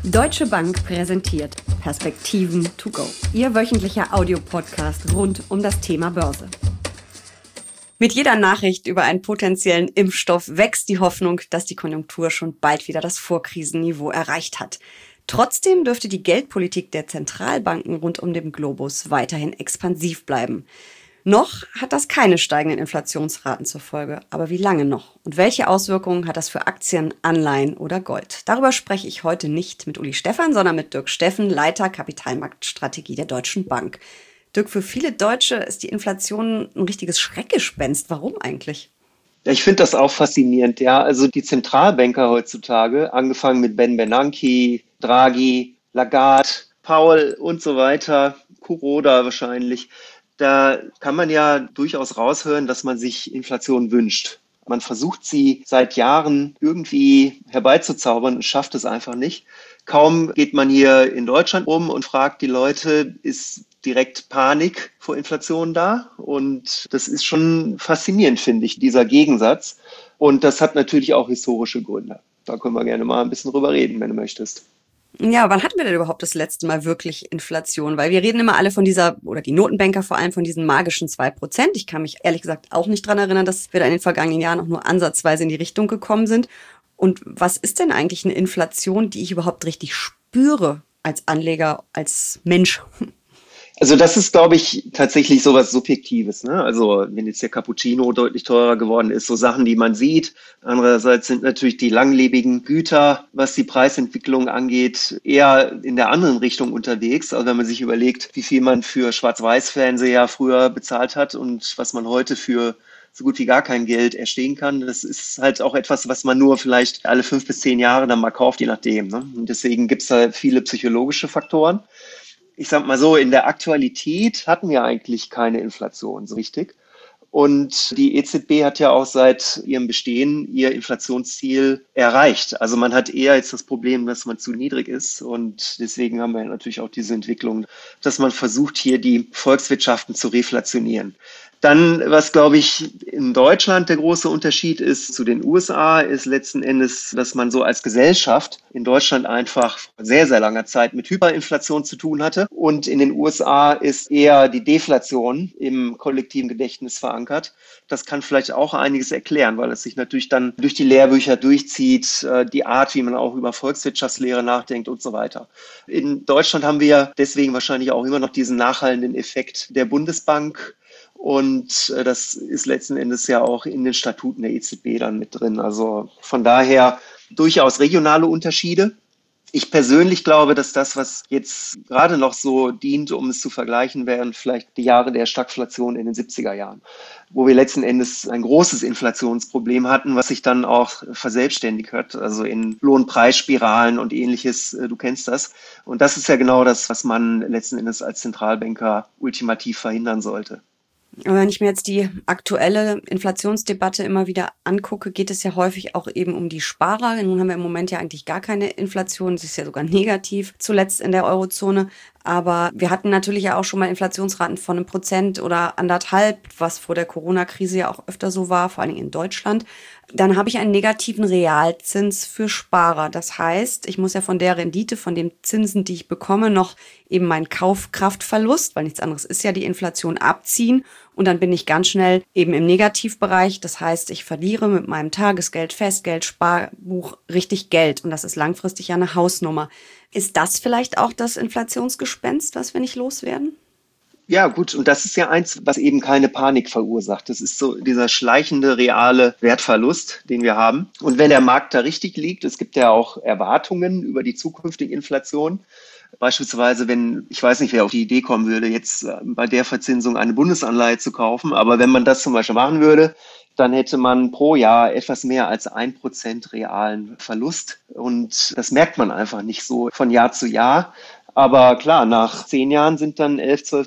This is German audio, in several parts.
Deutsche Bank präsentiert Perspektiven to go. Ihr wöchentlicher Audiopodcast rund um das Thema Börse. Mit jeder Nachricht über einen potenziellen Impfstoff wächst die Hoffnung, dass die Konjunktur schon bald wieder das Vorkrisenniveau erreicht hat. Trotzdem dürfte die Geldpolitik der Zentralbanken rund um den Globus weiterhin expansiv bleiben. Noch hat das keine steigenden Inflationsraten zur Folge. Aber wie lange noch? Und welche Auswirkungen hat das für Aktien, Anleihen oder Gold? Darüber spreche ich heute nicht mit Uli Stephan, sondern mit Dirk Steffen, Leiter Kapitalmarktstrategie der Deutschen Bank. Dirk, für viele Deutsche ist die Inflation ein richtiges Schreckgespenst. Warum eigentlich? Ja, ich finde das auch faszinierend. Ja, also die Zentralbanker heutzutage, angefangen mit Ben Bernanke, Draghi, Lagarde, Powell und so weiter, Kuroda wahrscheinlich. Da kann man ja durchaus raushören, dass man sich Inflation wünscht. Man versucht sie seit Jahren irgendwie herbeizuzaubern und schafft es einfach nicht. Kaum geht man hier in Deutschland um und fragt die Leute, ist direkt Panik vor Inflation da? Und das ist schon faszinierend, finde ich, dieser Gegensatz. Und das hat natürlich auch historische Gründe. Da können wir gerne mal ein bisschen drüber reden, wenn du möchtest. Ja, wann hatten wir denn überhaupt das letzte Mal wirklich Inflation? Weil wir reden immer alle von dieser, oder die Notenbanker vor allem von diesen magischen 2%. Ich kann mich ehrlich gesagt auch nicht dran erinnern, dass wir da in den vergangenen Jahren auch nur ansatzweise in die Richtung gekommen sind. Und was ist denn eigentlich eine Inflation, die ich überhaupt richtig spüre als Anleger, als Mensch? Also das ist, glaube ich, tatsächlich sowas Subjektives, ne? Also wenn jetzt der Cappuccino deutlich teurer geworden ist, so Sachen, die man sieht. Andererseits sind natürlich die langlebigen Güter, was die Preisentwicklung angeht, eher in der anderen Richtung unterwegs. Also wenn man sich überlegt, wie viel man für Schwarz-Weiß-Fernseher früher bezahlt hat und was man heute für so gut wie gar kein Geld erstehen kann. Das ist halt auch etwas, was man nur vielleicht alle 5 bis 10 Jahre dann mal kauft, je nachdem, ne? Und deswegen gibt es da viele psychologische Faktoren. Ich sag mal so, in der Aktualität hatten wir eigentlich keine Inflation so richtig. Und die EZB hat ja auch seit ihrem Bestehen ihr Inflationsziel erreicht. Also man hat eher jetzt das Problem, dass man zu niedrig ist. Und deswegen haben wir natürlich auch diese Entwicklung, dass man versucht, hier die Volkswirtschaften zu reflationieren. Dann, was, glaube ich, in Deutschland der große Unterschied ist zu den USA, ist letzten Endes, dass man so als Gesellschaft in Deutschland einfach vor sehr, sehr langer Zeit mit Hyperinflation zu tun hatte. Und in den USA ist eher die Deflation im kollektiven Gedächtnis verankert. Das kann vielleicht auch einiges erklären, weil es sich natürlich dann durch die Lehrbücher durchzieht, die Art, wie man auch über Volkswirtschaftslehre nachdenkt und so weiter. In Deutschland haben wir deswegen wahrscheinlich auch immer noch diesen nachhallenden Effekt der Bundesbank. Und das ist letzten Endes ja auch in den Statuten der EZB dann mit drin. Also von daher durchaus regionale Unterschiede. Ich persönlich glaube, dass das, was jetzt gerade noch so dient, um es zu vergleichen, wären vielleicht die Jahre der Stagflation in den 70er Jahren, wo wir letzten Endes ein großes Inflationsproblem hatten, was sich dann auch verselbstständigt hat, also in Lohnpreisspiralen und ähnliches. Du kennst das. Und das ist ja genau das, was man letzten Endes als Zentralbanker ultimativ verhindern sollte. Wenn ich mir jetzt die aktuelle Inflationsdebatte immer wieder angucke, geht es ja häufig auch eben um die Sparer. Nun haben wir im Moment ja eigentlich gar keine Inflation. Sie ist ja sogar negativ, zuletzt in der Eurozone. Aber wir hatten natürlich ja auch schon mal Inflationsraten von 1% oder 1,5%, was vor der Corona-Krise ja auch öfter so war, vor allen Dingen in Deutschland. Dann habe ich einen negativen Realzins für Sparer. Das heißt, ich muss ja von der Rendite, von den Zinsen, die ich bekomme, noch eben meinen Kaufkraftverlust, weil nichts anderes ist ja die Inflation, abziehen. Und dann bin ich ganz schnell eben im Negativbereich. Das heißt, ich verliere mit meinem Tagesgeld, Festgeld, Sparbuch richtig Geld. Und das ist langfristig ja eine Hausnummer. Ist das vielleicht auch das Inflationsgespenst, was wir nicht loswerden? Ja, gut. Und das ist ja eins, was eben keine Panik verursacht. Das ist so dieser schleichende, reale Wertverlust, den wir haben. Und wenn der Markt da richtig liegt, es gibt ja auch Erwartungen über die zukünftige Inflation. Beispielsweise, wenn, ich weiß nicht, wer auf die Idee kommen würde, jetzt bei der Verzinsung eine Bundesanleihe zu kaufen. Aber wenn man das zum Beispiel machen würde, dann hätte man pro Jahr etwas mehr als 1% realen Verlust. Und das merkt man einfach nicht so von Jahr zu Jahr. Aber klar, nach 10 Jahren sind dann 11, 12,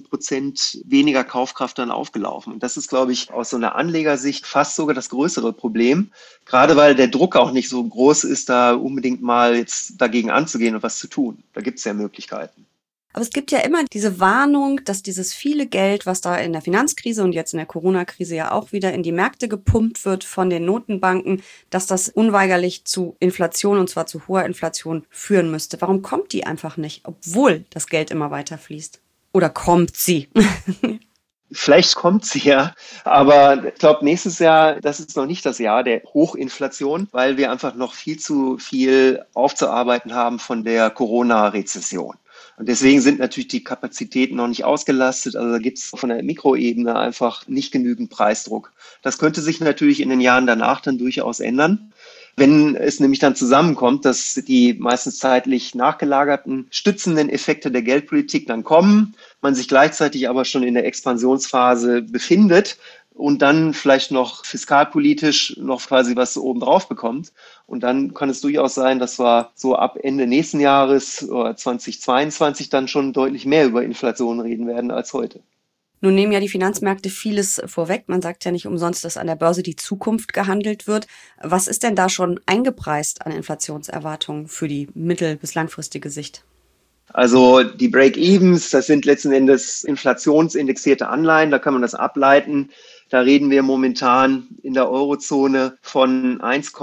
13% weniger Kaufkraft dann aufgelaufen. Und das ist, glaube ich, aus so einer Anlegersicht fast sogar das größere Problem. Gerade weil der Druck auch nicht so groß ist, da unbedingt mal jetzt dagegen anzugehen und was zu tun. Da gibt es ja Möglichkeiten. Aber es gibt ja immer diese Warnung, dass dieses viele Geld, was da in der Finanzkrise und jetzt in der Corona-Krise ja auch wieder in die Märkte gepumpt wird von den Notenbanken, dass das unweigerlich zu Inflation und zwar zu hoher Inflation führen müsste. Warum kommt die einfach nicht, obwohl das Geld immer weiter fließt? Oder kommt sie? Vielleicht kommt sie ja, aber ich glaube, nächstes Jahr, das ist noch nicht das Jahr der Hochinflation, weil wir einfach noch viel zu viel aufzuarbeiten haben von der Corona-Rezession. Und deswegen sind natürlich die Kapazitäten noch nicht ausgelastet. Also da gibt es von der Mikroebene einfach nicht genügend Preisdruck. Das könnte sich natürlich in den Jahren danach dann durchaus ändern. Wenn es nämlich dann zusammenkommt, dass die meistens zeitlich nachgelagerten stützenden Effekte der Geldpolitik dann kommen, man sich gleichzeitig aber schon in der Expansionsphase befindet und dann vielleicht noch fiskalpolitisch noch quasi was oben drauf bekommt. Und dann kann es durchaus sein, dass wir so ab Ende nächsten Jahres oder 2022 dann schon deutlich mehr über Inflation reden werden als heute. Nun nehmen ja die Finanzmärkte vieles vorweg. Man sagt ja nicht umsonst, dass an der Börse die Zukunft gehandelt wird. Was ist denn da schon eingepreist an Inflationserwartungen für die mittel- bis langfristige Sicht? Also die Break-Evens, das sind letzten Endes inflationsindexierte Anleihen, da kann man das ableiten. Da reden wir momentan in der Eurozone von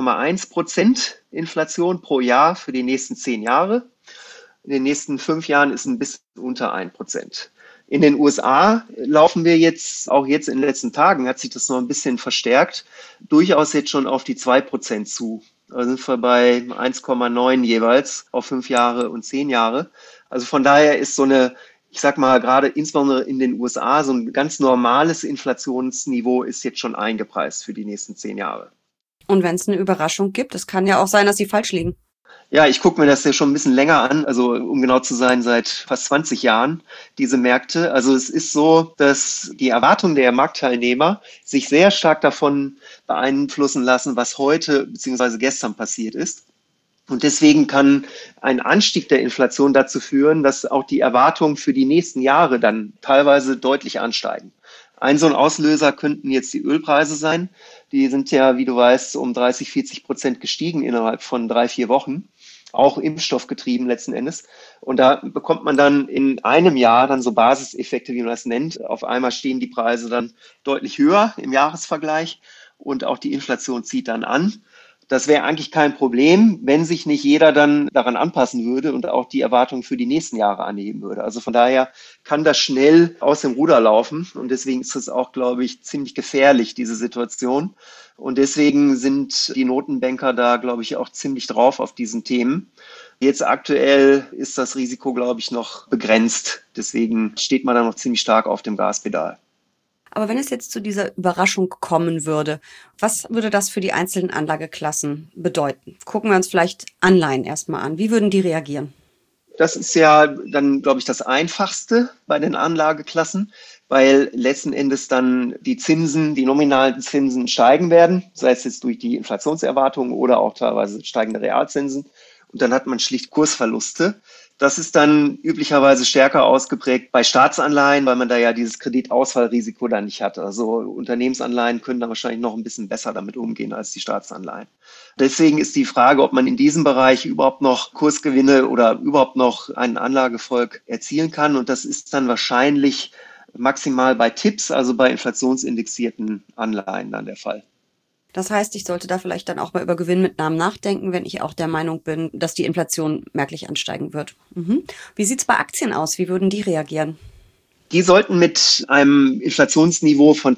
1,1% Inflation pro Jahr für die nächsten 10 Jahre. In den nächsten 5 Jahren ist ein bisschen unter 1%. In den USA laufen wir jetzt, auch jetzt in den letzten Tagen hat sich das noch ein bisschen verstärkt, durchaus jetzt schon auf die 2% zu. Da sind wir bei 1,9 jeweils auf 5 Jahre und 10 Jahre. Also von daher ist so eine, ich sag mal, gerade insbesondere in den USA, so ein ganz normales Inflationsniveau ist jetzt schon eingepreist für die nächsten 10 Jahre. Und wenn es eine Überraschung gibt, es kann ja auch sein, dass sie falsch liegen. Ja, ich gucke mir das ja schon ein bisschen länger an, also um genau zu sein, seit fast 20 Jahren, diese Märkte. Also es ist so, dass die Erwartungen der Marktteilnehmer sich sehr stark davon beeinflussen lassen, was heute bzw. gestern passiert ist. Und deswegen kann ein Anstieg der Inflation dazu führen, dass auch die Erwartungen für die nächsten Jahre dann teilweise deutlich ansteigen. So ein Auslöser könnten jetzt die Ölpreise sein. Die sind ja, wie du weißt, um 30-40% gestiegen innerhalb von 3-4 Wochen. Auch impfstoffgetrieben letzten Endes. Und da bekommt man dann in einem Jahr dann so Basiseffekte, wie man das nennt. Auf einmal stehen die Preise dann deutlich höher im Jahresvergleich und auch die Inflation zieht dann an. Das wäre eigentlich kein Problem, wenn sich nicht jeder dann daran anpassen würde und auch die Erwartungen für die nächsten Jahre anheben würde. Also von daher kann das schnell aus dem Ruder laufen und deswegen ist es auch, glaube ich, ziemlich gefährlich, diese Situation. Und deswegen sind die Notenbanker da, glaube ich, auch ziemlich drauf auf diesen Themen. Jetzt aktuell ist das Risiko, glaube ich, noch begrenzt. Deswegen steht man da noch ziemlich stark auf dem Gaspedal. Aber wenn es jetzt zu dieser Überraschung kommen würde, was würde das für die einzelnen Anlageklassen bedeuten? Gucken wir uns vielleicht Anleihen erstmal an. Wie würden die reagieren? Das ist ja dann, glaube ich, das Einfachste bei den Anlageklassen, weil letzten Endes dann die Zinsen, die nominalen Zinsen steigen werden, sei es jetzt durch die Inflationserwartungen oder auch teilweise steigende Realzinsen. Und dann hat man schlicht Kursverluste. Das ist dann üblicherweise stärker ausgeprägt bei Staatsanleihen, weil man da ja dieses Kreditausfallrisiko dann nicht hat. Also Unternehmensanleihen können da wahrscheinlich noch ein bisschen besser damit umgehen als die Staatsanleihen. Deswegen ist die Frage, ob man in diesem Bereich überhaupt noch Kursgewinne oder überhaupt noch einen Anlageerfolg erzielen kann. Und das ist dann wahrscheinlich maximal bei TIPS, also bei inflationsindexierten Anleihen dann der Fall. Das heißt, ich sollte da vielleicht dann auch mal über Gewinnmitnahmen nachdenken, wenn ich auch der Meinung bin, dass die Inflation merklich ansteigen wird. Wie sieht's bei Aktien aus? Wie würden die reagieren? Die sollten mit einem Inflationsniveau von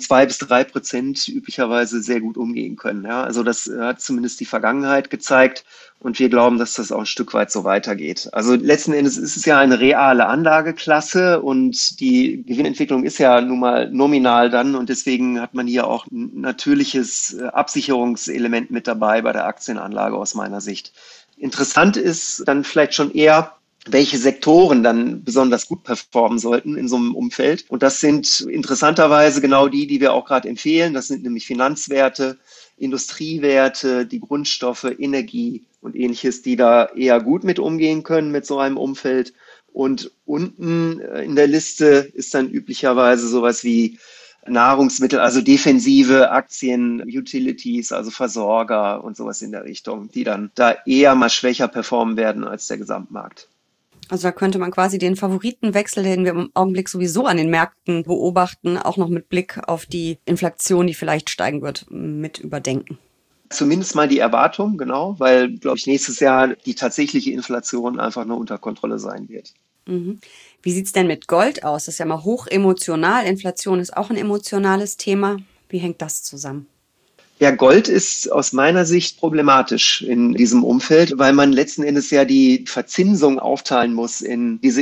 2-3% üblicherweise sehr gut umgehen können. Ja, also das hat zumindest die Vergangenheit gezeigt und wir glauben, dass das auch ein Stück weit so weitergeht. Also letzten Endes ist es ja eine reale Anlageklasse und die Gewinnentwicklung ist ja nun mal nominal dann und deswegen hat man hier auch ein natürliches Absicherungselement mit dabei bei der Aktienanlage aus meiner Sicht. Interessant ist dann vielleicht schon eher, welche Sektoren dann besonders gut performen sollten in so einem Umfeld. Und das sind interessanterweise genau die wir auch gerade empfehlen. Das sind nämlich Finanzwerte, Industriewerte, die Grundstoffe, Energie und ähnliches, die da eher gut mit umgehen können mit so einem Umfeld. Und unten in der Liste ist dann üblicherweise sowas wie Nahrungsmittel, also defensive Aktien, Utilities, also Versorger und sowas in der Richtung, die dann da eher mal schwächer performen werden als der Gesamtmarkt. Also da könnte man quasi den Favoritenwechsel, den wir im Augenblick sowieso an den Märkten beobachten, auch noch mit Blick auf die Inflation, die vielleicht steigen wird, mit überdenken. Zumindest mal die Erwartung, genau, weil, glaube ich, nächstes Jahr die tatsächliche Inflation einfach nur unter Kontrolle sein wird. Mhm. Wie sieht's denn mit Gold aus? Das ist ja mal hoch emotional. Inflation ist auch ein emotionales Thema. Wie hängt das zusammen? Ja, Gold ist aus meiner Sicht problematisch in diesem Umfeld, weil man letzten Endes ja die Verzinsung aufteilen muss in diese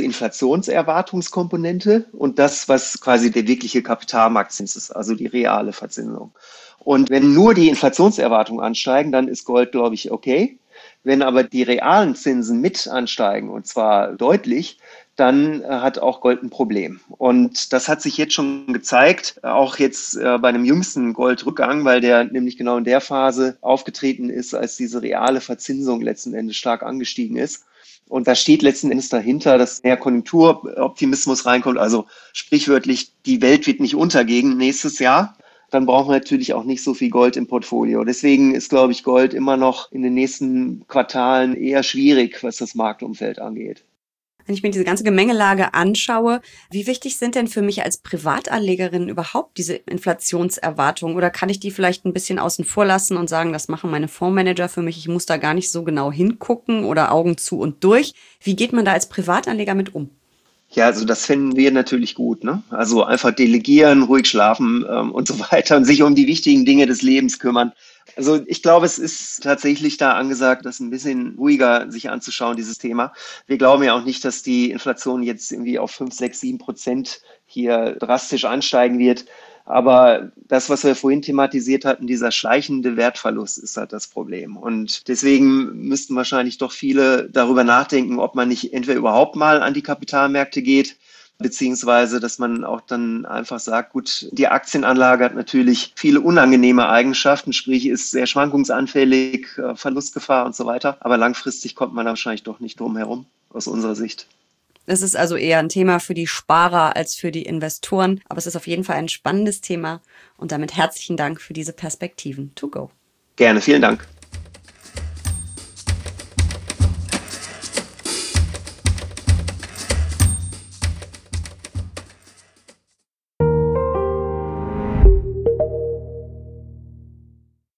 Inflationserwartungskomponente und das, was quasi der wirkliche Kapitalmarktzins ist, also die reale Verzinsung. Und wenn nur die Inflationserwartungen ansteigen, dann ist Gold, glaube ich, okay. Wenn aber die realen Zinsen mit ansteigen, und zwar deutlich, dann hat auch Gold ein Problem. Und das hat sich jetzt schon gezeigt, auch jetzt bei einem jüngsten Goldrückgang, weil der nämlich genau in der Phase aufgetreten ist, als diese reale Verzinsung letzten Endes stark angestiegen ist. Und da steht letzten Endes dahinter, dass mehr Konjunkturoptimismus reinkommt. Also sprichwörtlich, die Welt wird nicht untergehen nächstes Jahr. Dann brauchen wir natürlich auch nicht so viel Gold im Portfolio. Deswegen ist, glaube ich, Gold immer noch in den nächsten Quartalen eher schwierig, was das Marktumfeld angeht. Wenn ich mir diese ganze Gemengelage anschaue, wie wichtig sind denn für mich als Privatanlegerin überhaupt diese Inflationserwartungen? Oder kann ich die vielleicht ein bisschen außen vor lassen und sagen, das machen meine Fondsmanager für mich, ich muss da gar nicht so genau hingucken oder Augen zu und durch? Wie geht man da als Privatanleger mit um? Ja, also das finden wir natürlich gut, ne? Also einfach delegieren, ruhig schlafen und so weiter und sich um die wichtigen Dinge des Lebens kümmern. Also ich glaube, es ist tatsächlich da angesagt, das ein bisschen ruhiger sich anzuschauen, dieses Thema. Wir glauben ja auch nicht, dass die Inflation jetzt irgendwie auf 5, 6, 7% hier drastisch ansteigen wird. Aber das, was wir vorhin thematisiert hatten, dieser schleichende Wertverlust ist halt das Problem. Und deswegen müssten wahrscheinlich doch viele darüber nachdenken, ob man nicht entweder überhaupt mal an die Kapitalmärkte geht, beziehungsweise dass man auch dann einfach sagt, gut, die Aktienanlage hat natürlich viele unangenehme Eigenschaften, sprich ist sehr schwankungsanfällig, Verlustgefahr und so weiter. Aber langfristig kommt man da wahrscheinlich doch nicht drum herum, aus unserer Sicht. Es ist also eher ein Thema für die Sparer als für die Investoren. Aber es ist auf jeden Fall ein spannendes Thema. Und damit herzlichen Dank für diese Perspektiven. To go. Gerne, vielen Dank.